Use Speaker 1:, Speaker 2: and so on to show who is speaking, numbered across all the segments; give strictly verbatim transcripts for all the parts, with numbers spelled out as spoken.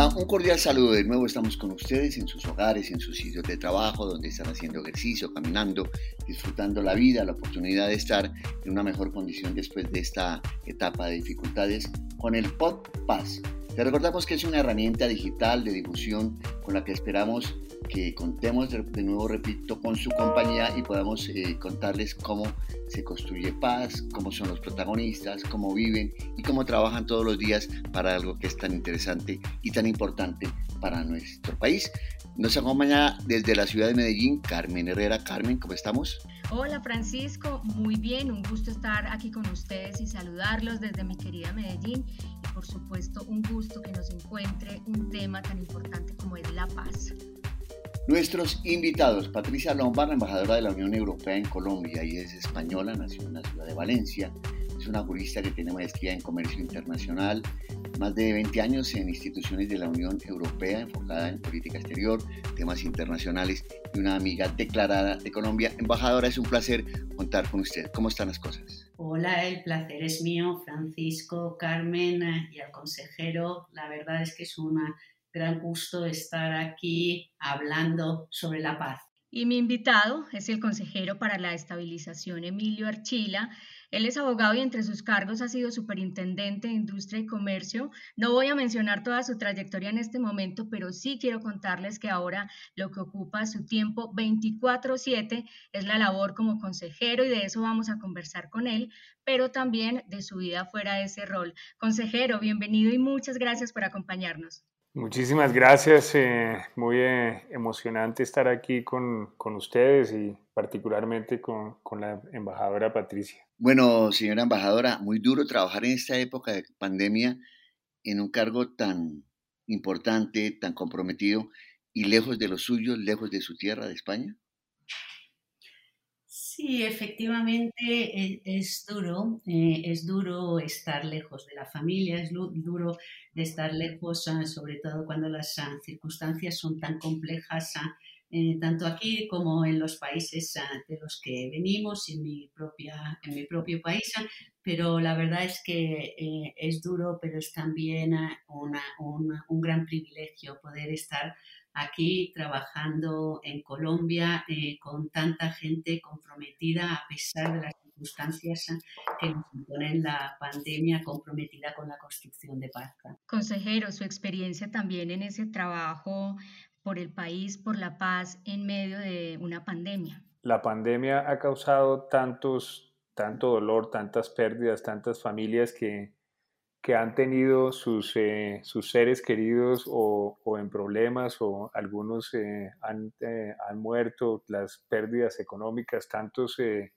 Speaker 1: Hola, un cordial saludo. De nuevo estamos con ustedes en sus hogares, en sus sitios de trabajo, donde están haciendo ejercicio, caminando, disfrutando la vida, la oportunidad de estar en una mejor condición después de esta etapa de dificultades con el PodPass. Te recordamos que es una herramienta digital de difusión con la que esperamos que contemos de, de nuevo, repito, con su compañía y podamos eh, contarles cómo se construye paz, cómo son los protagonistas, cómo viven y cómo trabajan todos los días para algo que es tan interesante y tan importante para nuestro país. Nos acompaña desde la ciudad de Medellín Carmen Herrera. Carmen, ¿cómo estamos?
Speaker 2: Hola Francisco, muy bien, un gusto estar aquí con ustedes y saludarlos desde mi querida Medellín y por supuesto un gusto que nos encuentre un tema tan importante como es la paz.
Speaker 1: Nuestros invitados: Patricia Lombard, embajadora de la Unión Europea en Colombia. Ella es española, nació en la ciudad de Valencia. Es una jurista que tiene maestría en comercio internacional, más de veinte años en instituciones de la Unión Europea, enfocada en política exterior, temas internacionales y una amiga declarada de Colombia. Embajadora, es un placer contar con usted. ¿Cómo están las cosas?
Speaker 3: Hola, el placer es mío, Francisco, Carmen y al consejero. La verdad es que es una gran gusto estar aquí hablando sobre la paz.
Speaker 2: Y mi invitado es el consejero para la estabilización Emilio Archila. Él es abogado y entre sus cargos ha sido superintendente de Industria y Comercio. No voy a mencionar toda su trayectoria en este momento, pero sí quiero contarles que ahora lo que ocupa su tiempo veinticuatro siete es la labor como consejero y de eso vamos a conversar con él, pero también de su vida fuera de ese rol. Consejero, bienvenido y muchas gracias por acompañarnos.
Speaker 4: Muchísimas gracias, eh, muy eh, emocionante estar aquí con, con ustedes y particularmente con, con la embajadora Patricia.
Speaker 1: Bueno, señora embajadora, muy duro trabajar en esta época de pandemia en un cargo tan importante, tan comprometido y lejos de los suyos, lejos de su tierra, de España.
Speaker 3: Sí, efectivamente es, es duro, eh, es duro estar lejos de la familia, es duro de estar lejos, uh, sobre todo cuando las uh, circunstancias son tan complejas, uh, eh, tanto aquí como en los países uh, de los que venimos, en mi, propia, en mi propio país, uh, pero la verdad es que eh, es duro, pero es también uh, una, una, un gran privilegio poder estar aquí trabajando en Colombia eh, con tanta gente comprometida a pesar de las circunstancias que nos imponen la pandemia, comprometida con la construcción de paz.
Speaker 2: Consejero, su experiencia también en ese trabajo por el país, por la paz en medio de una pandemia.
Speaker 4: La pandemia ha causado tantos, tanto dolor, tantas pérdidas, tantas familias que que han tenido sus, eh, sus seres queridos o, o en problemas o algunos eh, han, eh, han muerto, las pérdidas económicas, tantos eh,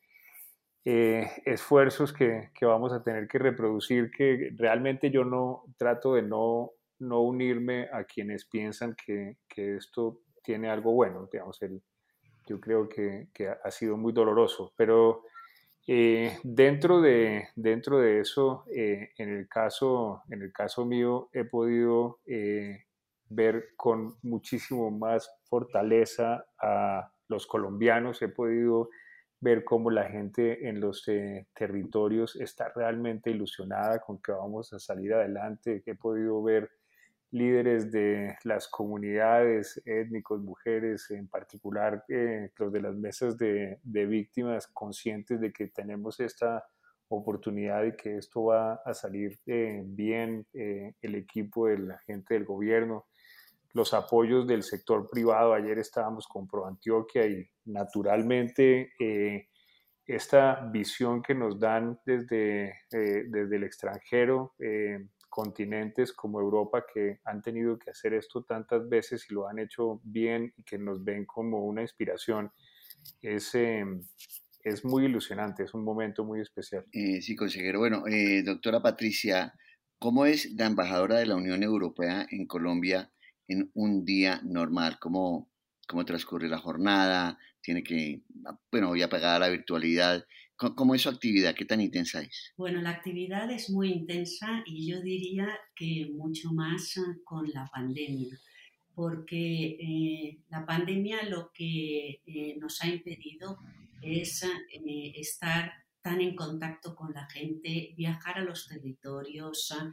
Speaker 4: eh, esfuerzos que, que vamos a tener que reproducir, que realmente yo no trato de no, no unirme a quienes piensan que, que esto tiene algo bueno, digamos, el, yo creo que, que ha sido muy doloroso, pero eh, dentro, de, dentro de eso, eh, en, el caso, en el caso mío, he podido eh, ver con muchísimo más fortaleza a los colombianos, he podido ver cómo la gente en los eh, territorios está realmente ilusionada con que vamos a salir adelante, he podido ver líderes de las comunidades étnicos, mujeres, en particular eh, los de las mesas de, de víctimas, conscientes de que tenemos esta oportunidad y que esto va a salir eh, bien, eh, el equipo de la gente del gobierno, los apoyos del sector privado. Ayer estábamos con ProAntioquia y naturalmente eh, esta visión que nos dan desde, eh, desde el extranjero, eh, continentes como Europa que han tenido que hacer esto tantas veces y lo han hecho bien y que nos ven como una inspiración, es, eh, es muy ilusionante, es un momento muy especial.
Speaker 1: Eh, sí, consejero. Bueno, eh, doctora Patricia, ¿cómo es la embajadora de la Unión Europea en Colombia en un día normal? ¿Cómo, cómo transcurre la jornada? ¿Tiene que, bueno, ya pagada la virtualidad? ¿Cómo, cómo es su actividad? ¿Qué tan intensa es?
Speaker 3: Bueno, la actividad es muy intensa y yo diría que mucho más con la pandemia, porque eh, la pandemia lo que eh, nos ha impedido es eh, estar tan en contacto con la gente, viajar a los territorios,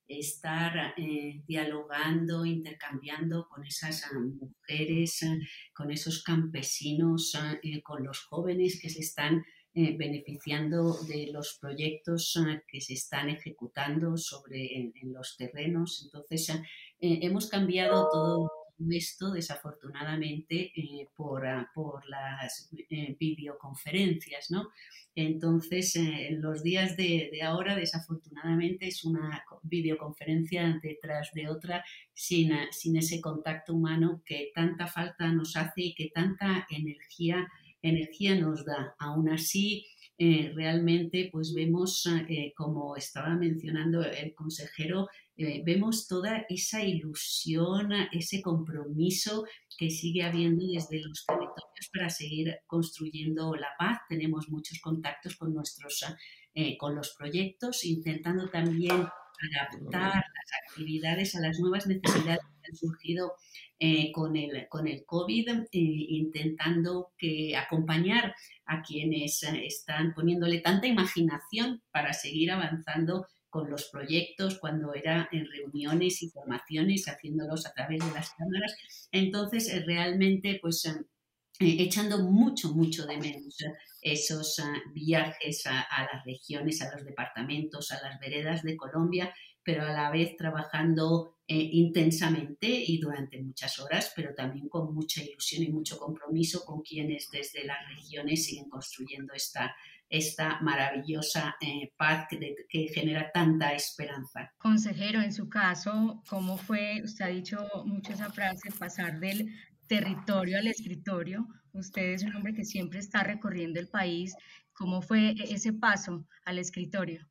Speaker 3: estar eh, dialogando, intercambiando con esas uh, mujeres, uh, con esos campesinos, uh, eh, con los jóvenes que se están eh, beneficiando de los proyectos uh, que se están ejecutando sobre, en, en los terrenos. Entonces, uh, eh, hemos cambiado todo esto, desafortunadamente, eh, por, uh, por las eh, videoconferencias, ¿no? Entonces, eh, en los días de, de ahora, desafortunadamente, es una videoconferencia detrás de otra sin, sin ese contacto humano que tanta falta nos hace y que tanta energía, energía nos da. Aún así, eh, realmente, pues vemos, eh, como estaba mencionando el consejero, eh, vemos toda esa ilusión, ese compromiso que sigue habiendo desde los territorios para seguir construyendo la paz. Tenemos muchos contactos con nuestros, eh, con los proyectos, intentando también adaptar las actividades a las nuevas necesidades que han surgido eh, con, el, con el COVID, eh, intentando que acompañar a quienes eh, están poniéndole tanta imaginación para seguir avanzando con los proyectos, cuando era en reuniones y formaciones, haciéndolos a través de las cámaras. Entonces, eh, realmente, pues, eh, echando mucho, mucho de menos eh, esos uh, viajes a, a las regiones, a los departamentos, a las veredas de Colombia, pero a la vez trabajando eh, intensamente y durante muchas horas, pero también con mucha ilusión y mucho compromiso con quienes desde las regiones siguen construyendo esta, esta maravillosa eh, paz que, que genera tanta esperanza.
Speaker 2: Consejero, en su caso, ¿cómo fue? Usted ha dicho mucho esa frase, pasar del territorio al escritorio. Usted es un hombre que siempre está recorriendo el país. ¿Cómo fue ese paso al escritorio?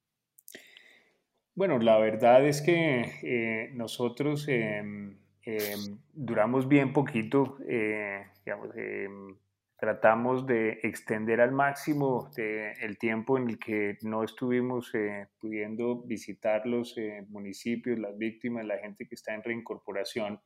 Speaker 4: Bueno, la verdad es que eh, nosotros eh, eh, duramos bien poquito, eh, digamos, eh, tratamos de extender al máximo de el tiempo en el que no estuvimos eh, pudiendo visitar los eh, municipios, las víctimas, la gente que está en reincorporación.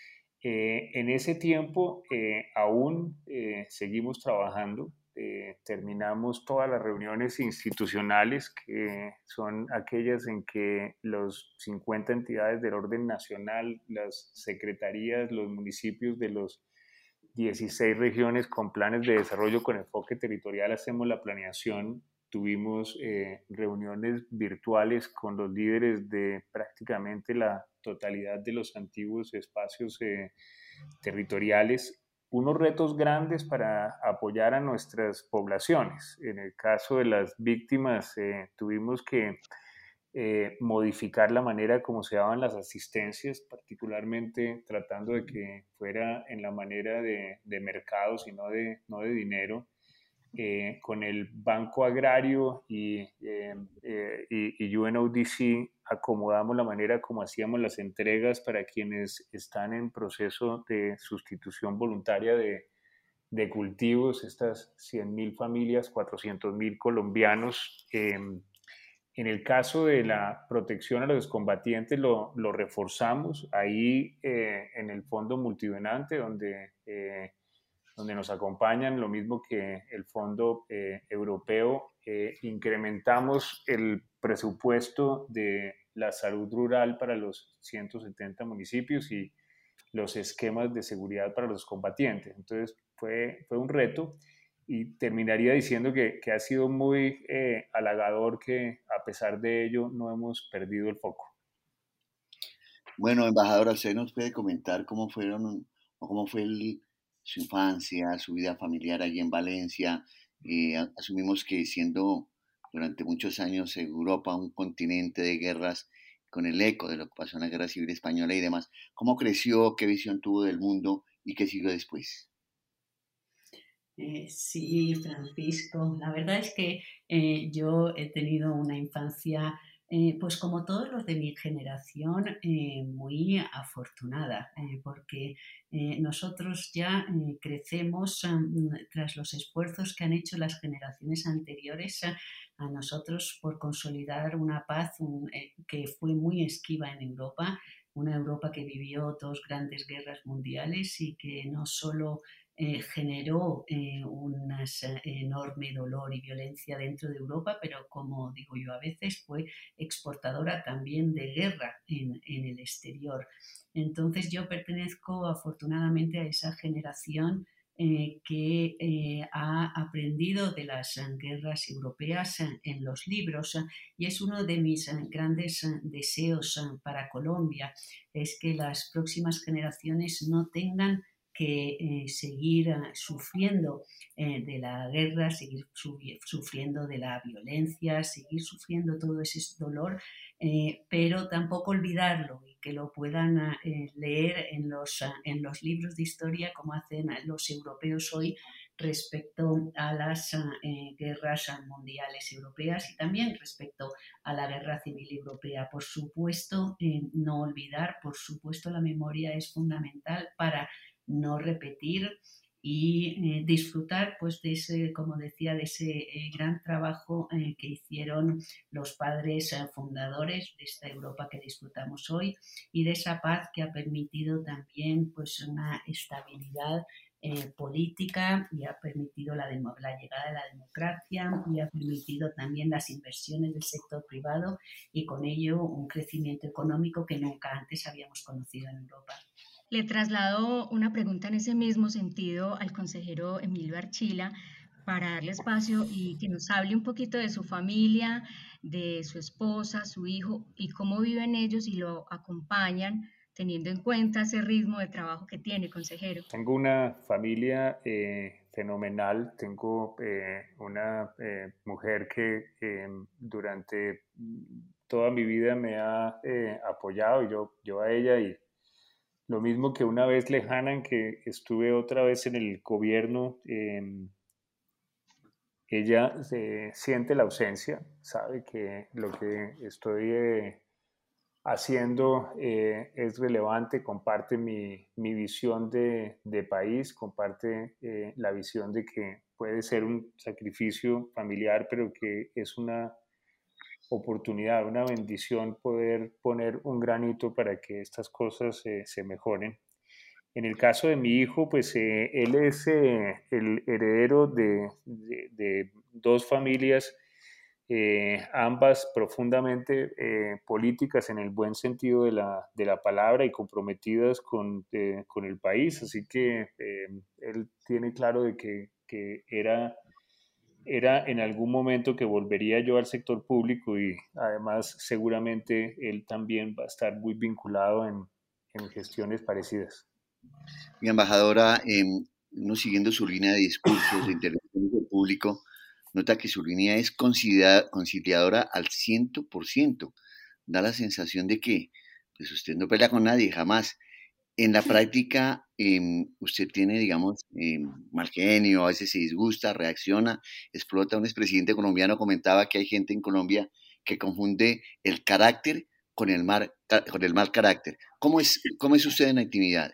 Speaker 4: Eh, en ese tiempo eh, aún eh, seguimos trabajando, eh, terminamos todas las reuniones institucionales, que son aquellas en que los cincuenta entidades del orden nacional, las secretarías, los municipios de los dieciséis regiones con planes de desarrollo con enfoque territorial hacemos la planeación. Tuvimos eh, reuniones virtuales con los líderes de prácticamente la totalidad de los antiguos espacios eh, territoriales. Unos retos grandes para apoyar a nuestras poblaciones. En el caso de las víctimas, eh, tuvimos que eh, modificar la manera como se daban las asistencias, particularmente tratando de que fuera en la manera de, de mercados y no de, no de dinero. Eh, con el Banco Agrario y, eh, eh, y, y U N O D C acomodamos la manera como hacíamos las entregas para quienes están en proceso de sustitución voluntaria de, de cultivos, estas cien mil familias, cuatrocientos mil colombianos. Eh, en el caso de la protección a los excombatientes lo, lo reforzamos ahí eh, en el Fondo Multidonante, donde eh, donde nos acompañan, lo mismo que el Fondo eh, Europeo. Eh, incrementamos el presupuesto de la salud rural para los ciento setenta municipios y los esquemas de seguridad para los combatientes. Entonces fue, fue un reto y terminaría diciendo que, que ha sido muy eh, halagador que a pesar de ello no hemos perdido el foco.
Speaker 1: Bueno, embajadora, ¿usted nos puede comentar cómo fueron o cómo fue el, su infancia, su vida familiar allí en Valencia? Eh, asumimos que siendo durante muchos años Europa un continente de guerras, con el eco de lo que pasó en la Guerra Civil Española y demás, ¿cómo creció, qué visión tuvo del mundo y qué siguió después?
Speaker 3: Eh, sí, Francisco, la verdad es que eh, yo he tenido una infancia, eh, pues como todos los de mi generación, eh, muy afortunada, eh, porque eh, nosotros ya eh, crecemos um, tras los esfuerzos que han hecho las generaciones anteriores a, a nosotros por consolidar una paz un, eh, que fue muy esquiva en Europa, una Europa que vivió dos grandes guerras mundiales y que no solo eh, generó eh, un enorme dolor y violencia dentro de Europa, pero como digo yo a veces, fue exportadora también de guerra en, en el exterior. Entonces yo pertenezco afortunadamente a esa generación eh, que eh, ha aprendido de las eh, guerras europeas eh, en los libros eh, y es uno de mis eh, grandes eh, deseos eh, para Colombia, es que las próximas generaciones no tengan que eh, seguir eh, sufriendo eh, de la guerra, seguir sufriendo de la violencia, seguir sufriendo todo ese dolor, eh, pero tampoco olvidarlo y que lo puedan eh, leer en los, en los libros de historia como hacen los europeos hoy respecto a las eh, guerras mundiales europeas y también respecto a la guerra civil europea. Por supuesto, eh, no olvidar, por supuesto, la memoria es fundamental para no repetir y eh, disfrutar, pues, de ese, como decía, de ese eh, gran trabajo eh, que hicieron los padres eh, fundadores de esta Europa que disfrutamos hoy y de esa paz que ha permitido también, pues, una estabilidad eh, política y ha permitido la, la llegada de la democracia y ha permitido también las inversiones del sector privado y con ello un crecimiento económico que nunca antes habíamos conocido en Europa.
Speaker 2: Le traslado una pregunta en ese mismo sentido al consejero Emilio Archila para darle espacio y que nos hable un poquito de su familia, de su esposa, su hijo y cómo viven ellos y lo acompañan teniendo en cuenta ese ritmo de trabajo que tiene, consejero.
Speaker 4: Tengo una familia eh, fenomenal, tengo eh, una eh, mujer que eh, durante toda mi vida me ha eh, apoyado y yo, yo a ella y lo mismo que una vez lejana en que estuve otra vez en el gobierno, eh, ella se siente la ausencia, sabe que lo que estoy eh, haciendo eh, es relevante, comparte mi, mi visión de, de país, comparte eh, la visión de que puede ser un sacrificio familiar, pero que es una oportunidad, una bendición poder poner un granito para que estas cosas eh, se mejoren. En el caso de mi hijo, pues eh, él es eh, el heredero de, de, de dos familias, eh, ambas profundamente eh, políticas en el buen sentido de la, de la palabra y comprometidas con, eh, con el país. Así que eh, él tiene claro de que, que era era en algún momento que volvería yo al sector público y además seguramente él también va a estar muy vinculado en, en gestiones parecidas.
Speaker 1: Mi embajadora, eh, uno siguiendo su línea de discursos, de intervenciones del público, nota que su línea es conciliadora al cien por ciento. Da la sensación de que pues usted no pelea con nadie, jamás. En la práctica, eh, usted tiene, digamos, eh, mal genio, a veces se disgusta, reacciona, explota. Un expresidente colombiano comentaba que hay gente en Colombia que confunde el carácter con el mal, con el mal carácter. ¿Cómo es, cómo es usted en la intimidad?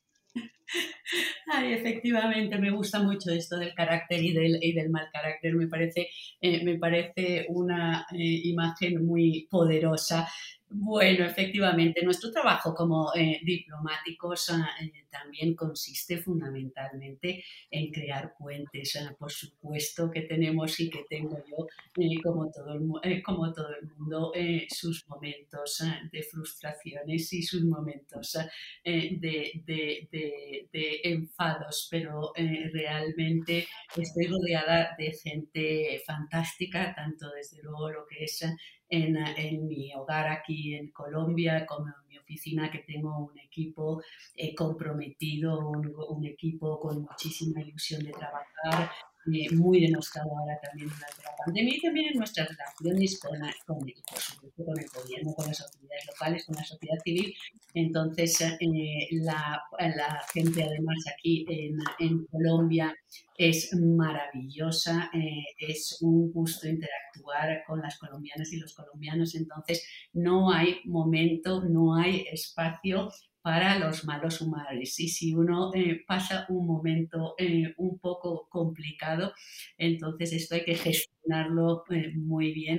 Speaker 3: Ay, efectivamente, me gusta mucho esto del carácter y del, y del mal carácter. Me parece, eh, me parece una eh, imagen muy poderosa. Bueno, efectivamente, nuestro trabajo como eh, diplomáticos eh, también consiste fundamentalmente en crear puentes. Eh, por supuesto que tenemos y que tengo yo, eh, como, todo el, eh, como todo el mundo, eh, sus momentos eh, de frustraciones y sus momentos eh, de, de, de, de enfados, pero eh, realmente estoy rodeada de gente fantástica, tanto desde luego lo que es En, en, mi hogar aquí en Colombia, como en mi oficina, que tengo un equipo eh, comprometido, un, un equipo con muchísima ilusión de trabajar, eh, muy denostado ahora también durante la pandemia y también en nuestras relaciones con, con, por supuesto, con el gobierno, con las autoridades locales, con la sociedad civil. Entonces, eh, la, la gente además aquí en, en Colombia es maravillosa, eh, es un gusto interactuar con las colombianas y los colombianos, entonces no hay momento, no hay espacio para los malos humores y si uno eh, pasa un momento eh, un poco complicado, entonces esto hay que gestionarlo eh, muy bien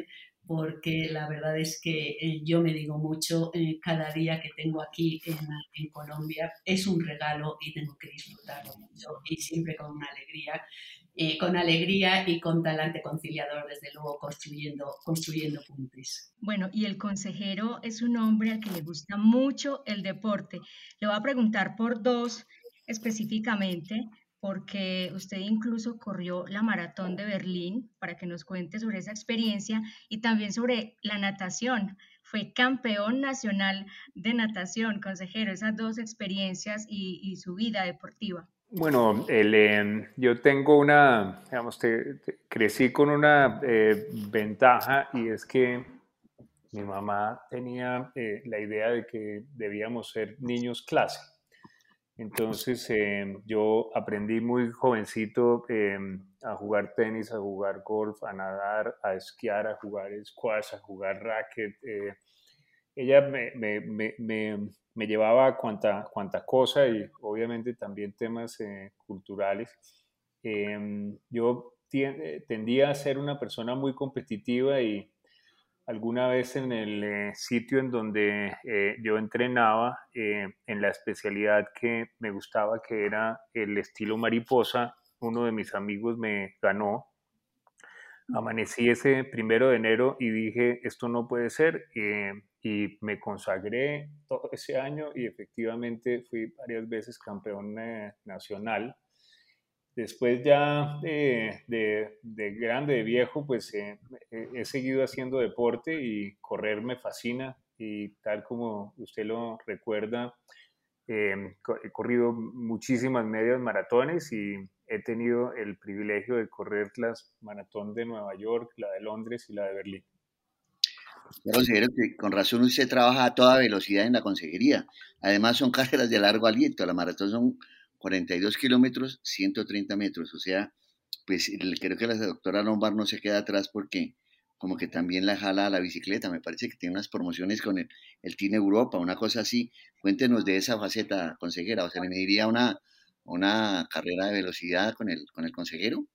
Speaker 3: porque la verdad es que eh, yo me digo mucho, eh, cada día que tengo aquí en, en Colombia es un regalo y tengo que disfrutarlo mucho y siempre con una alegría, eh, con alegría y con talante conciliador, desde luego construyendo, construyendo puentes.
Speaker 2: Bueno, y el consejero es un hombre al que le gusta mucho el deporte. Le voy a preguntar por dos específicamente, porque usted incluso corrió la maratón de Berlín para que nos cuente sobre esa experiencia y también sobre la natación. Fue campeón nacional de natación, consejero, esas dos experiencias y, y su vida deportiva.
Speaker 4: Bueno, el, eh, yo tengo una, digamos, te- te- crecí con una eh, ventaja y es que mi mamá tenía eh, la idea de que debíamos ser niños clase. Entonces eh, yo aprendí muy jovencito eh, a jugar tenis, a jugar golf, a nadar, a esquiar, a jugar squash, a jugar racket. eh, ella me, me, me, me, me llevaba a cuanta, cuanta cosa y obviamente también temas eh, culturales. Eh, yo tien- tendía a ser una persona muy competitiva y alguna vez en el eh, sitio en donde eh, yo entrenaba, eh, en la especialidad que me gustaba, que era el estilo mariposa, uno de mis amigos me ganó. Amanecí ese primero de enero y dije, esto no puede ser, eh, y me consagré todo ese año y efectivamente fui varias veces campeón eh, nacional. Después ya de, de, de grande, de viejo, pues eh, he seguido haciendo deporte y correr me fascina y tal como usted lo recuerda, eh, he corrido muchísimas medias maratones y he tenido el privilegio de correr las maratón de Nueva York, la de Londres y la de Berlín.
Speaker 1: Ya considero que con razón usted trabaja a toda velocidad en la consejería. Además son carreras de largo aliento. La maratón son cuarenta y dos kilómetros, ciento treinta metros. O sea, pues el- creo que la doctora Lombard no se queda atrás porque como que también la jala a la bicicleta. Me parece que tiene unas promociones con el, el Team Europa, una cosa así. Cuéntenos de esa faceta, consejera. ¿O se le mediría una, una carrera de velocidad con el, con el consejero?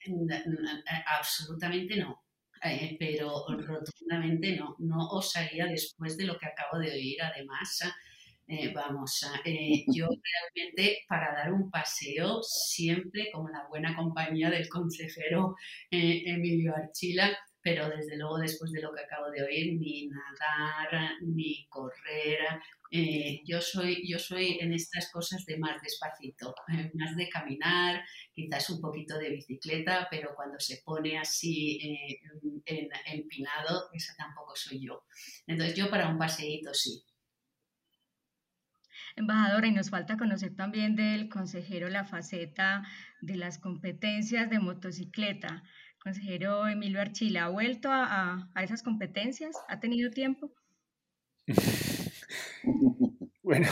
Speaker 3: Absolutamente no, eh, pero rotundamente no. No osaría después de lo que acabo de oír. Además, eh, vamos, eh, yo realmente para dar un paseo siempre con la buena compañía del consejero eh, Emilio Archila, pero desde luego después de lo que acabo de oír, ni nadar, ni correr. Eh, yo, soy, yo soy en estas cosas de más despacito, eh, más de caminar, quizás un poquito de bicicleta, pero cuando se pone así eh, en, empinado, esa tampoco soy yo. Entonces yo para un paseíto sí.
Speaker 2: Embajadora, y nos falta conocer también del consejero la faceta de las competencias de motocicleta. Consejero Emilio Archila, ¿ha vuelto a, a- a esas competencias? ¿Ha tenido tiempo?
Speaker 4: Bueno,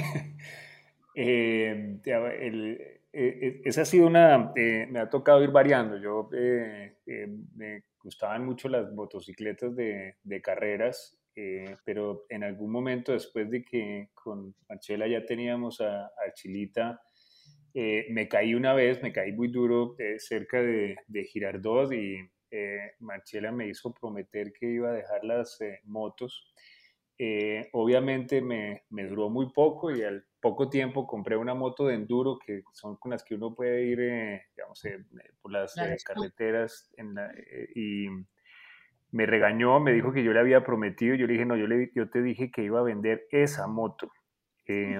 Speaker 4: eh, el- eh, esa ha sido una, eh, me ha tocado ir variando. Yo eh, eh, me gustaban mucho las motocicletas de, de carreras, eh, pero en algún momento después de que con Marcela ya teníamos a, a Chilita, eh, me caí una vez, me caí muy duro eh, cerca de, de Girardot y eh, Marcela me hizo prometer que iba a dejar las eh, motos. Eh, obviamente me, me, duró muy poco y al poco tiempo compré una moto de enduro que son con las que uno puede ir, eh, digamos, eh, por las
Speaker 3: Claro,
Speaker 4: eh, carreteras en la, eh, y me regañó, me dijo que yo le había prometido, yo le dije, no, yo, le, yo te dije que iba a vender esa moto. Eh,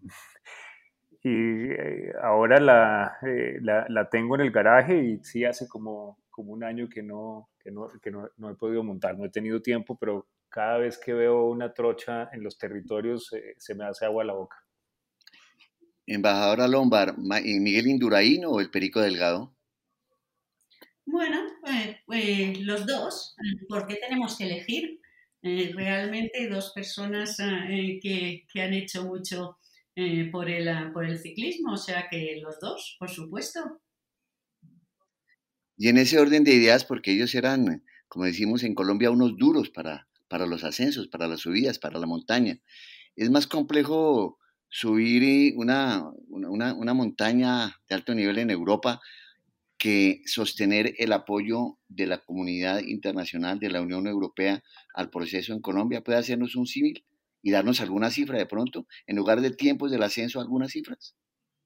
Speaker 4: y eh, ahora la, eh, la, la, tengo en el garaje y sí hace como, como un año que, no, que, no, que no, no he podido montar, no he tenido tiempo, pero cada vez que veo una trocha en los territorios eh, se me hace agua a la boca.
Speaker 1: Embajadora Lombard, ¿Miguel Indurain o el Perico Delgado?
Speaker 3: Bueno, eh, eh, los dos, ¿por qué tenemos que elegir? Eh, realmente hay dos personas eh, que, que, han hecho mucho eh, por, el, por el ciclismo, o sea que los dos, por supuesto.
Speaker 1: Y en ese orden de ideas, porque ellos eran, como decimos en Colombia, unos duros para, para los ascensos, para las subidas, para la montaña. Es más complejo subir una, una, una montaña de alto nivel en Europa que sostener el apoyo de la comunidad internacional, de la Unión Europea al proceso en Colombia? ¿Puede hacernos un símil y darnos alguna cifra de pronto? En lugar de tiempos del ascenso, algunas cifras.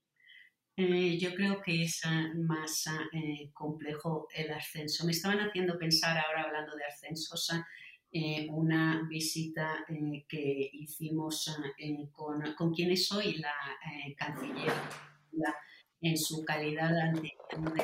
Speaker 3: Eh, yo creo que es uh, más uh, complejo el ascenso. Me estaban haciendo pensar, ahora hablando de ascensos, uh, eh, una visita eh, que hicimos uh, eh, con, con quien es hoy la eh, canciller la, en su calidad de, de,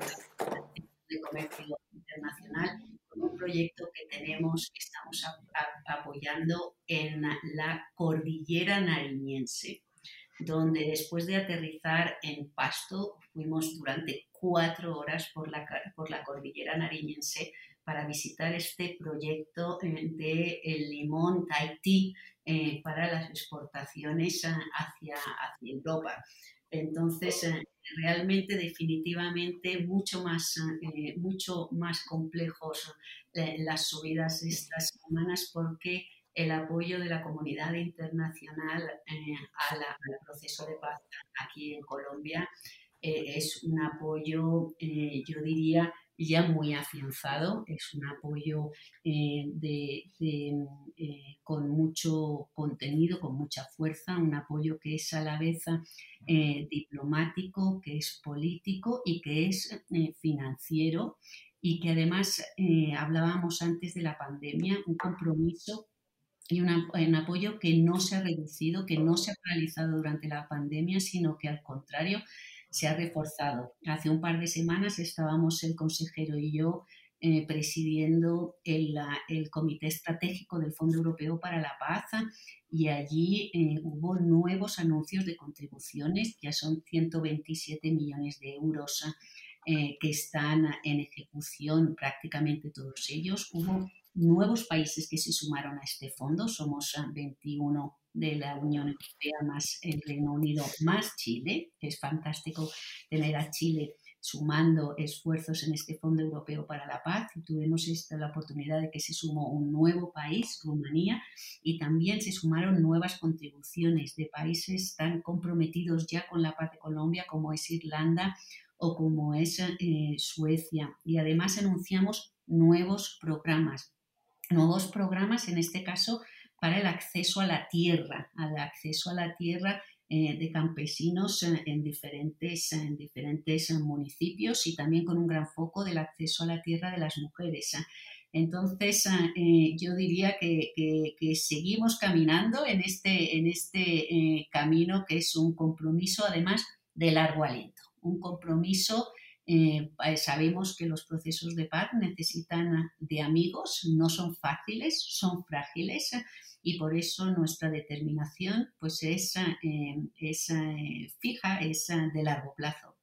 Speaker 3: de comercio internacional, con un proyecto que tenemos, que estamos a, a, apoyando en la cordillera nariñense, donde después de aterrizar en Pasto fuimos durante cuatro horas por la, por la cordillera nariñense para visitar este proyecto de el limón Tahití eh, para las exportaciones hacia, hacia Europa. Entonces, eh, realmente, definitivamente, mucho más, eh, mucho más complejos eh, las subidas estas semanas, porque el apoyo de la comunidad internacional eh, a la, al proceso de paz aquí en Colombia eh, es un apoyo, eh, yo diría, ya muy afianzado, es un apoyo eh, de, de, eh, con mucho contenido, con mucha fuerza, un apoyo que es a la vez eh, diplomático, que es político y que es eh, financiero, y que además eh, hablábamos antes de la pandemia, un compromiso y una, un apoyo que no se ha reducido, que no se ha paralizado durante la pandemia, sino que al contrario se ha reforzado. Hace un par de semanas estábamos el consejero y yo eh, presidiendo el, el Comité Estratégico del Fondo Europeo para la Paz, y allí eh, hubo nuevos anuncios de contribuciones, ya son ciento veintisiete millones de euros eh, que están en ejecución, prácticamente todos ellos. Hubo nuevos países que se sumaron a este fondo, somos veintiuno de la Unión Europea más el Reino Unido más Chile. Es fantástico tener a Chile sumando esfuerzos en este Fondo Europeo para la Paz, y tuvimos esta, la oportunidad de que se sumó un nuevo país, Rumanía, y también se sumaron nuevas contribuciones de países tan comprometidos ya con la paz de Colombia como es Irlanda o como es eh, Suecia, y además anunciamos nuevos programas nuevos programas, en este caso, para el acceso a la tierra, al acceso a la tierra eh, de campesinos eh, en, diferentes, en diferentes municipios, y también con un gran foco del acceso a la tierra de las mujeres. Entonces, eh, yo diría que, que, que seguimos caminando en este, en este eh, camino, que es un compromiso, además, de largo aliento, un compromiso. Eh, sabemos que los procesos de paz necesitan de amigos, no son fáciles, son frágiles, y por eso nuestra determinación pues es, eh, es eh, fija, es de largo plazo.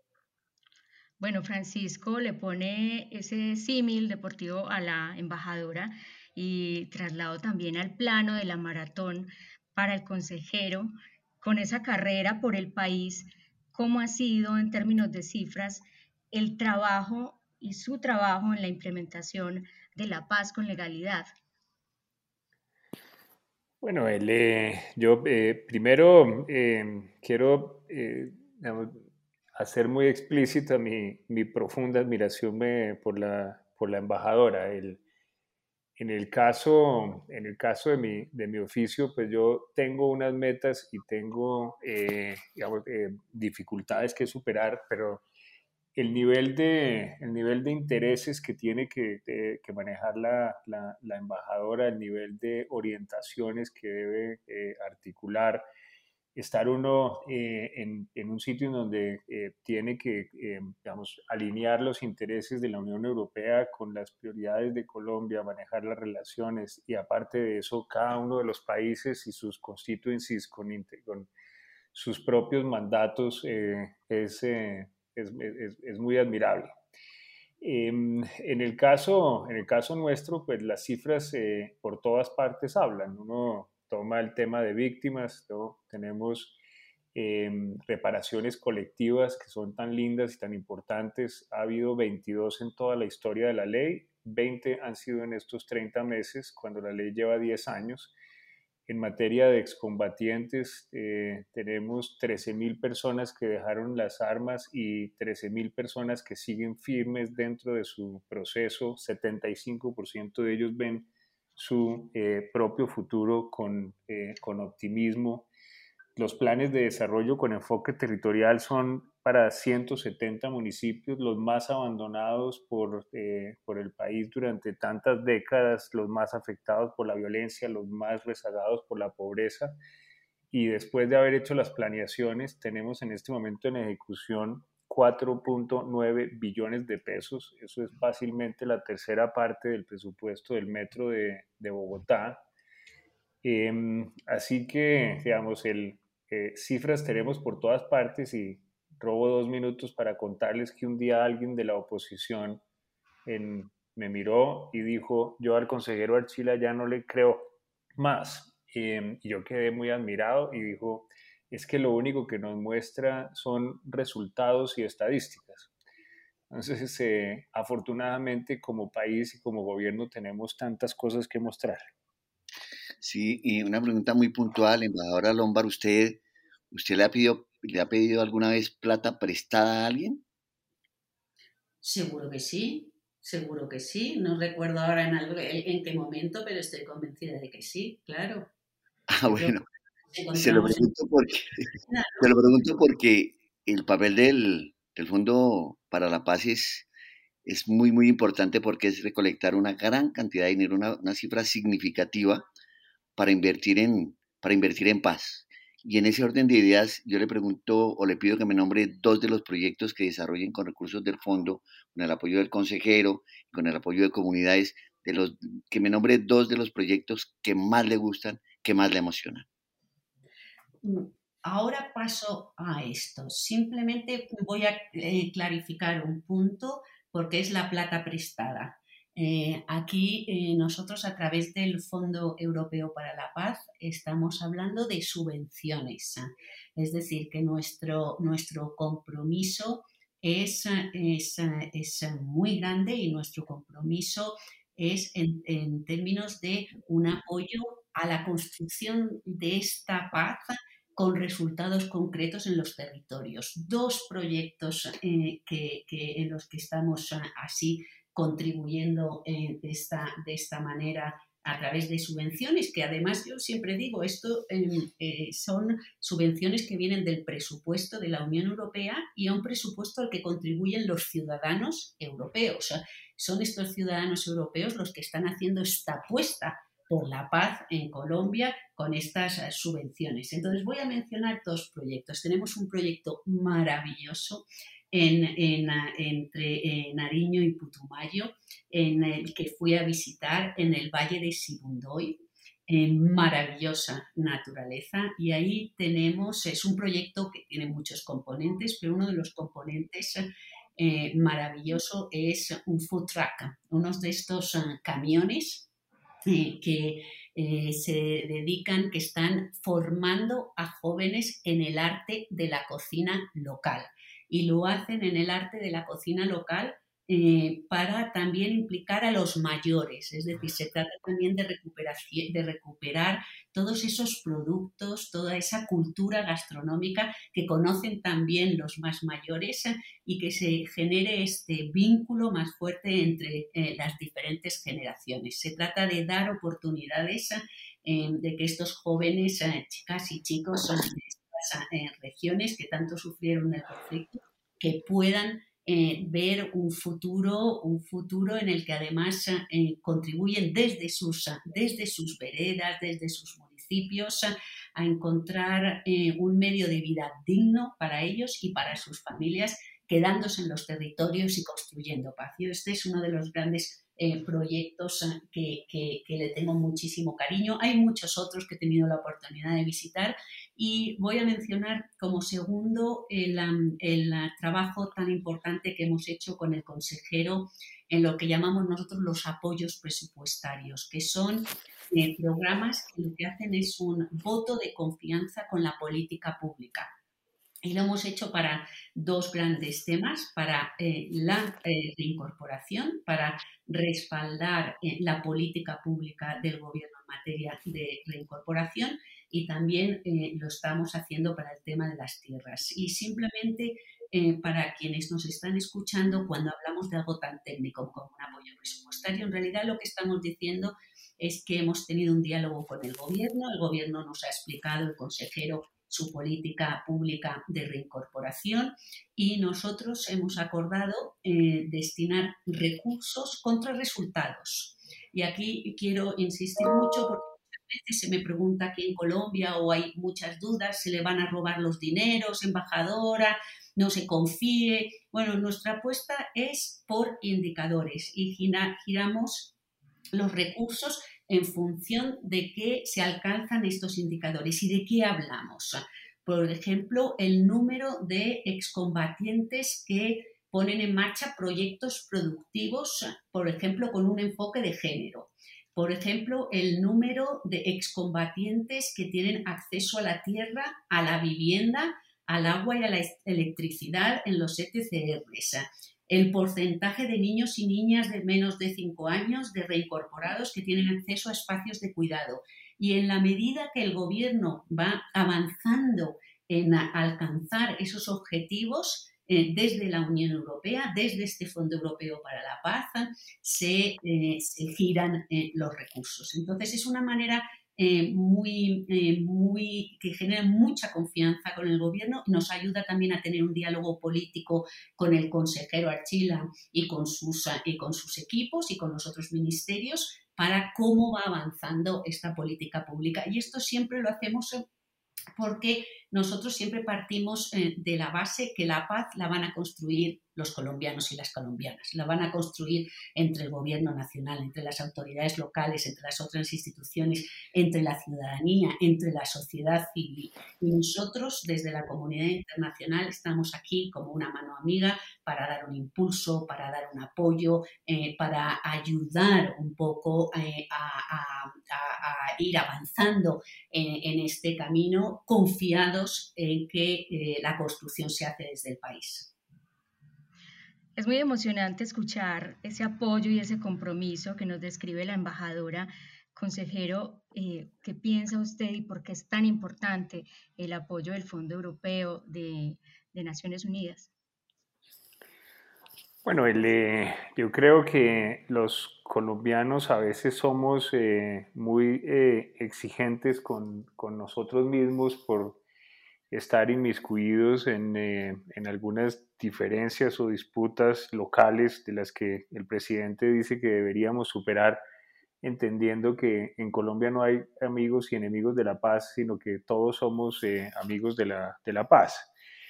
Speaker 2: Bueno, Francisco le pone ese símil deportivo a la embajadora, y traslado también al plano de la maratón para el consejero, con esa carrera por el país. ¿Cómo ha sido en términos de cifras el trabajo y su trabajo en la implementación de la paz con legalidad?
Speaker 4: Bueno, él, eh, yo eh, primero eh, quiero eh, digamos, hacer muy explícita mi, mi profunda admiración me, por, la, por la embajadora. El, en, el caso, en el caso de mi, de mi oficio, pues yo tengo unas metas y tengo eh, digamos, eh, dificultades que superar, pero el nivel de, el nivel de intereses que tiene que, de, que manejar la, la, la, embajadora, el nivel de orientaciones que debe eh, articular, estar uno eh, en, en, un sitio en donde eh, tiene que, eh, digamos, alinear los intereses de la Unión Europea con las prioridades de Colombia, manejar las relaciones, y aparte de eso, cada uno de los países y sus constituencies con, con sus propios mandatos eh, es... Eh, Es, es, es, muy admirable. Eh, en, el caso, en el caso nuestro, pues las cifras eh, por todas partes hablan. Uno toma el tema de víctimas, ¿no? Tenemos eh, reparaciones colectivas que son tan lindas y tan importantes. Ha habido veintidós en toda la historia de la ley, veinte han sido en estos treinta meses, cuando la ley lleva diez años. En materia de excombatientes, eh, tenemos trece mil personas que dejaron las armas y trece mil personas que siguen firmes dentro de su proceso. setenta y cinco por ciento de ellos ven su eh, propio futuro con, eh, con optimismo. Los planes de desarrollo con enfoque territorial son para ciento setenta municipios, los más abandonados por, eh, por el país durante tantas décadas, los más afectados por la violencia, los más rezagados por la pobreza. Y después de haber hecho las planeaciones, tenemos en este momento en ejecución cuatro punto nueve billones de pesos. Eso es fácilmente la tercera parte del presupuesto del metro de, de Bogotá. Eh, así que, digamos, el, eh, cifras tenemos por todas partes y robo dos minutos para contarles que un día alguien de la oposición en, me miró y dijo, yo al consejero Archila ya no le creo más. Eh, y yo quedé muy admirado y dijo, es que lo único que nos muestra son resultados y estadísticas. Entonces, eh, afortunadamente, como país y como gobierno tenemos tantas cosas que mostrar.
Speaker 1: Sí, y una pregunta muy puntual, embajadora Lombard, ¿usted, usted le ha pedido, le ha pedido alguna vez plata prestada a alguien?
Speaker 3: Seguro que sí, seguro que sí. No recuerdo ahora en, algo, en qué momento, pero estoy convencida de que sí, claro.
Speaker 1: Ah,
Speaker 3: Yo creo que
Speaker 1: bueno,
Speaker 3: nos
Speaker 1: se lo
Speaker 3: encontramos en
Speaker 1: pregunto porque,
Speaker 3: una,
Speaker 1: se lo
Speaker 3: ¿no?
Speaker 1: pregunto porque el papel del, del Fondo para la Paz es, es muy, muy importante porque es recolectar una gran cantidad de dinero, una, una cifra significativa para invertir en, para invertir en paz. Y en ese orden de ideas, yo le pregunto o le pido que me nombre dos de los proyectos que desarrollen con recursos del fondo, con el apoyo del consejero, con el apoyo de comunidades, de los, que me nombre dos de los proyectos que más le gustan, que más le emocionan.
Speaker 3: Ahora paso a esto. Simplemente voy a eh, clarificar un punto porque es la plata prestada. Eh, aquí eh, nosotros a través del Fondo Europeo para la Paz estamos hablando de subvenciones. Es decir, que nuestro, nuestro compromiso es, es, es muy grande y nuestro compromiso es en, en términos de un apoyo a la construcción de esta paz con resultados concretos en los territorios. Dos proyectos eh, que, que en los que estamos así contribuyendo eh, de, esta, de esta manera a través de subvenciones, que además yo siempre digo, esto eh, eh, son subvenciones que vienen del presupuesto de la Unión Europea y a un presupuesto al que contribuyen los ciudadanos europeos. O sea, son estos ciudadanos europeos los que están haciendo esta apuesta por la paz en Colombia con estas uh, subvenciones. Entonces voy a mencionar dos proyectos. Tenemos un proyecto maravilloso en, en, uh, entre eh, Nariño y Putumayo, en el que fui a visitar en el Valle de Sibundoy, en maravillosa naturaleza, y ahí tenemos, es un proyecto que tiene muchos componentes, pero uno de los componentes eh, maravilloso es un food truck, unos de estos uh, camiones Eh, que eh, se dedican, que están formando a jóvenes en el arte de la cocina local. Y lo hacen en el arte de la cocina local eh, para también implicar a los mayores. Es decir, se trata también de, recuperación, de recuperar todos esos productos, toda esa cultura gastronómica que conocen también los más mayores y que se genere este vínculo más fuerte entre eh, las diferentes generaciones. Se trata de dar oportunidades eh, de que estos jóvenes, eh, chicas y chicos de estas eh, regiones que tanto sufrieron el conflicto, que puedan eh, ver un futuro, un futuro en el que además eh, contribuyen desde sus, desde sus veredas, desde sus municipios, a encontrar eh, un medio de vida digno para ellos y para sus familias, quedándose en los territorios y construyendo paz. Yo este es uno de los grandes eh, proyectos que, que, que le tengo muchísimo cariño. Hay muchos otros que he tenido la oportunidad de visitar y voy a mencionar como segundo el, el trabajo tan importante que hemos hecho con el consejero en lo que llamamos nosotros los apoyos presupuestarios, que son eh, programas que lo que hacen es un voto de confianza con la política pública. Y lo hemos hecho para dos grandes temas, para eh, la eh, reincorporación, para respaldar eh, la política pública del gobierno en materia de reincorporación y también eh, lo estamos haciendo para el tema de las tierras. Y simplemente eh, para quienes nos están escuchando, cuando hablamos de algo tan técnico como un apoyo presupuestario, en realidad lo que estamos diciendo es que hemos tenido un diálogo con el Gobierno, el Gobierno nos ha explicado, el consejero, su política pública de reincorporación y nosotros hemos acordado eh, destinar recursos contra resultados. Y aquí quiero insistir mucho porque muchas veces se me pregunta aquí en Colombia o hay muchas dudas, se le van a robar los dineros, embajadora, no se confíe. Bueno, nuestra apuesta es por indicadores y gira, giramos los recursos en función de qué se alcanzan estos indicadores y de qué hablamos. Por ejemplo, el número de excombatientes que ponen en marcha proyectos productivos, por ejemplo, con un enfoque de género. Por ejemplo, el número de excombatientes que tienen acceso a la tierra, a la vivienda, al agua y a la electricidad en los E T C Rs. El porcentaje de niños y niñas de menos de cinco años de reincorporados que tienen acceso a espacios de cuidado. Y en la medida que el Gobierno va avanzando en alcanzar esos objetivos eh, desde la Unión Europea, desde este Fondo Europeo para la Paz, se, eh, se giran eh, los recursos. Entonces, es una manera Eh, muy, eh, muy, que genera mucha confianza con el Gobierno, nos ayuda también a tener un diálogo político con el consejero Archila y con sus, y con sus equipos y con los otros ministerios para cómo va avanzando esta política pública. Y esto siempre lo hacemos porque nosotros siempre partimos eh, de la base que la paz la van a construir los colombianos y las colombianas, la van a construir entre el Gobierno nacional, entre las autoridades locales, entre las otras instituciones, entre la ciudadanía, entre la sociedad civil. Y nosotros, desde la comunidad internacional, estamos aquí como una mano amiga para dar un impulso, para dar un apoyo, eh, para ayudar un poco eh, a, a, a, a ir avanzando en, en este camino, confiados en que eh, la construcción se hace desde el país.
Speaker 2: Es muy emocionante escuchar ese apoyo y ese compromiso que nos describe la embajadora. Consejero, eh, ¿qué piensa usted y por qué es tan importante el apoyo del Fondo Europeo de, de Naciones Unidas?
Speaker 4: Bueno, el, eh, yo creo que los colombianos a veces somos eh, muy eh, exigentes con, con nosotros mismos por estar inmiscuidos en, eh, en algunas diferencias o disputas locales de las que el presidente dice que deberíamos superar, entendiendo que en Colombia no hay amigos y enemigos de la paz, sino que todos somos eh, amigos de la, de la paz.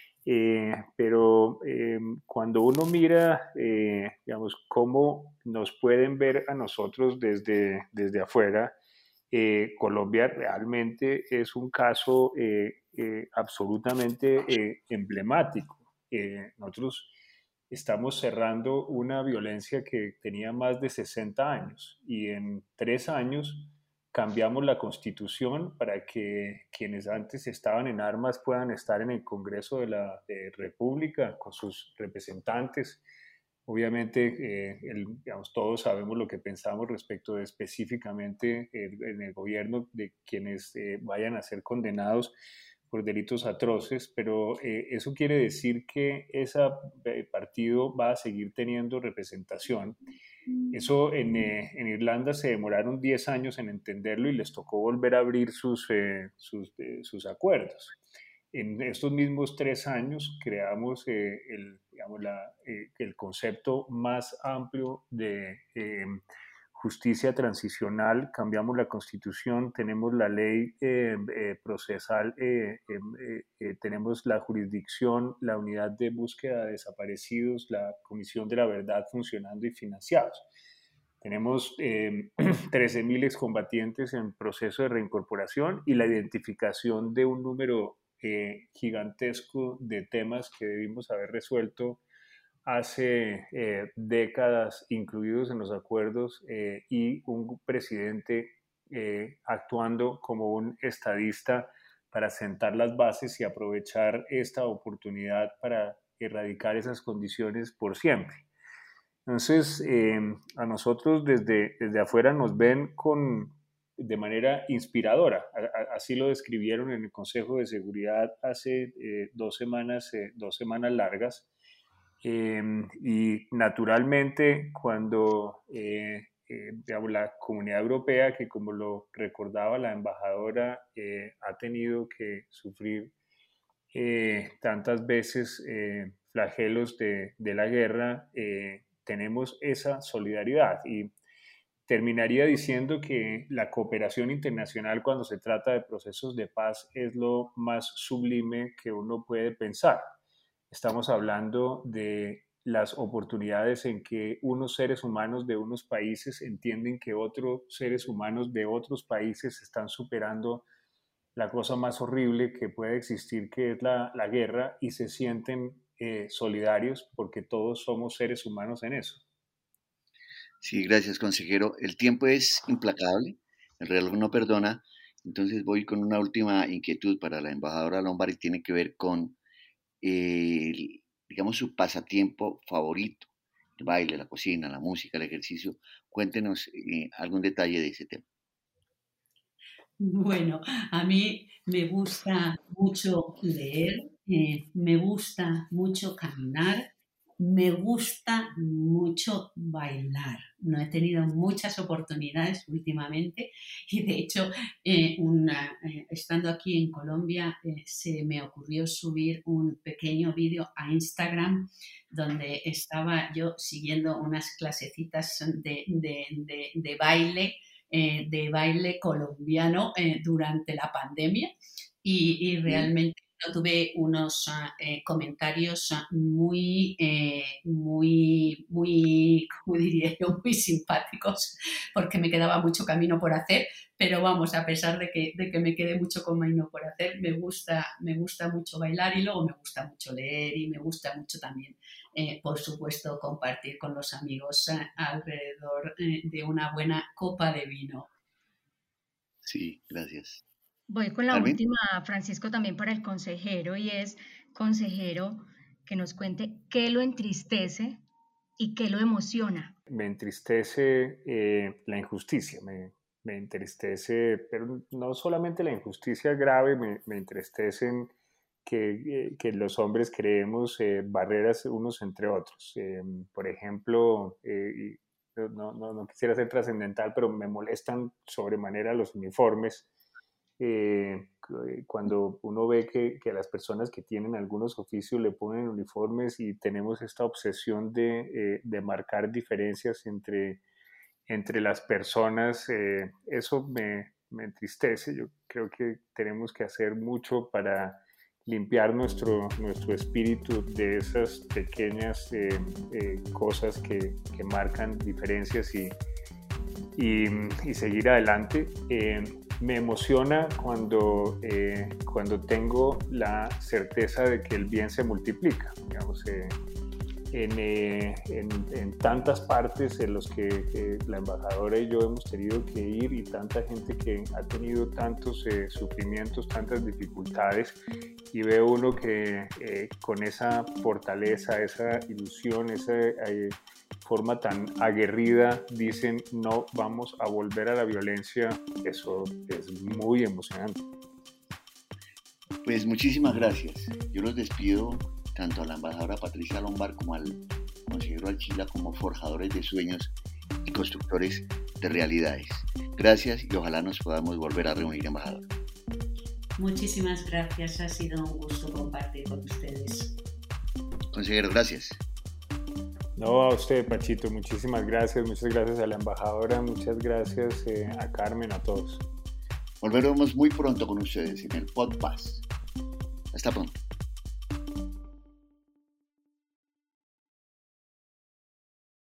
Speaker 4: Eh, pero eh, cuando uno mira, eh, digamos, cómo nos pueden ver a nosotros desde, desde afuera, eh, Colombia realmente es un caso eh, eh, absolutamente eh, emblemático. Eh, nosotros estamos cerrando una violencia que tenía más de sesenta años y en tres años cambiamos la constitución para que quienes antes estaban en armas puedan estar en el Congreso de la de República con sus representantes. Obviamente, eh, el, digamos, todos sabemos lo que pensamos respecto de específicamente el, en el gobierno de quienes eh, vayan a ser condenados por delitos atroces, pero eh, eso quiere decir que ese eh, partido va a seguir teniendo representación. Eso en, eh, en Irlanda se demoraron diez años en entenderlo y les tocó volver a abrir sus, eh, sus, eh, sus acuerdos. En estos mismos tres años creamos eh, el, digamos, la, eh, el concepto más amplio de eh, justicia transicional, cambiamos la constitución, tenemos la ley eh, eh, procesal, eh, eh, eh, tenemos la jurisdicción, la unidad de búsqueda de desaparecidos, la Comisión de la Verdad funcionando y financiados. Tenemos eh, trece mil excombatientes en proceso de reincorporación y la identificación de un número eh, gigantesco de temas que debimos haber resuelto hace eh, décadas, incluidos en los acuerdos, eh, y un presidente eh, actuando como un estadista para sentar las bases y aprovechar esta oportunidad para erradicar esas condiciones por siempre. Entonces, eh, a nosotros desde, desde afuera nos ven con, de manera inspiradora. A, a, así lo describieron en el Consejo de Seguridad hace eh, dos semanas, eh, dos semanas largas. Eh, y naturalmente cuando eh, eh, digamos, la Comunidad Europea, que como lo recordaba la embajadora, eh, ha tenido que sufrir eh, tantas veces eh, flagelos de, de la guerra, eh, tenemos esa solidaridad. Y terminaría diciendo que la cooperación internacional cuando se trata de procesos de paz es lo más sublime que uno puede pensar. Estamos hablando de las oportunidades en que unos seres humanos de unos países entienden que otros seres humanos de otros países están superando la cosa más horrible que puede existir, que es la, la guerra, y se sienten eh, solidarios porque todos somos seres humanos en eso.
Speaker 1: Sí, gracias, consejero. El tiempo es implacable, el reloj no perdona, entonces voy con una última inquietud para la embajadora Lombard y tiene que ver con, eh, digamos, su pasatiempo favorito, el baile, la cocina, la música, el ejercicio. Cuéntenos eh, algún detalle de ese tema.
Speaker 3: Bueno, a mí me gusta mucho leer, eh, me gusta mucho caminar, me gusta mucho bailar. No he tenido muchas oportunidades últimamente y de hecho, eh, una, eh, estando aquí en Colombia, eh, se me ocurrió subir un pequeño vídeo a Instagram donde estaba yo siguiendo unas clasecitas de, de, de, de baile. Eh, de baile colombiano eh, durante la pandemia y, y realmente yo tuve unos uh, comentarios uh, muy, eh, muy, muy, ¿cómo diría yo? Muy simpáticos, porque me quedaba mucho camino por hacer, pero vamos, a pesar de que, de que me quede mucho camino por hacer, me gusta, me gusta mucho bailar y luego me gusta mucho leer y me gusta mucho también, eh, por supuesto, compartir con los amigos eh, alrededor eh, de una buena copa de vino.
Speaker 1: Sí, gracias.
Speaker 2: Voy con la
Speaker 1: ¿Carmen?
Speaker 2: última, Francisco, también para el consejero, y es, consejero, que nos cuente qué lo entristece y qué lo emociona.
Speaker 4: Me entristece eh, la injusticia, me, me entristece, pero no solamente la injusticia grave, me, me entristecen que, eh, que los hombres creemos eh, barreras unos entre otros. Eh, por ejemplo, eh, no, no, no quisiera ser trascendental, pero me molestan sobremanera los uniformes. Eh, cuando uno ve que, que a las personas que tienen algunos oficios le ponen uniformes y tenemos esta obsesión de, eh, de marcar diferencias entre, entre las personas, eh, eso me, me entristece. Yo creo que tenemos que hacer mucho para limpiar nuestro, nuestro espíritu de esas pequeñas eh, eh, cosas que, que marcan diferencias y, y, y seguir adelante. Eh, me emociona cuando, eh, cuando tengo la certeza de que el bien se multiplica. Digamos, eh, en, eh, en, en tantas partes en las que eh, la embajadora y yo hemos tenido que ir y tanta gente que ha tenido tantos eh, sufrimientos, tantas dificultades, y ve uno que eh, con esa fortaleza, esa ilusión, esa eh, forma tan aguerrida dicen no vamos a volver a la violencia, eso es muy emocionante.
Speaker 1: Pues muchísimas gracias. Yo los despido tanto a la embajadora Patricia Lombard como al consejero Archila como forjadores de sueños y constructores de realidades. Gracias y ojalá nos podamos volver a reunir, embajador.
Speaker 3: Muchísimas gracias, ha sido un gusto compartir con ustedes.
Speaker 1: Consejero, gracias.
Speaker 4: No, a usted, Pachito, muchísimas gracias, muchas gracias a la embajadora, muchas gracias eh, a Carmen, a todos.
Speaker 1: Volveremos muy pronto con ustedes en el podcast. Hasta pronto.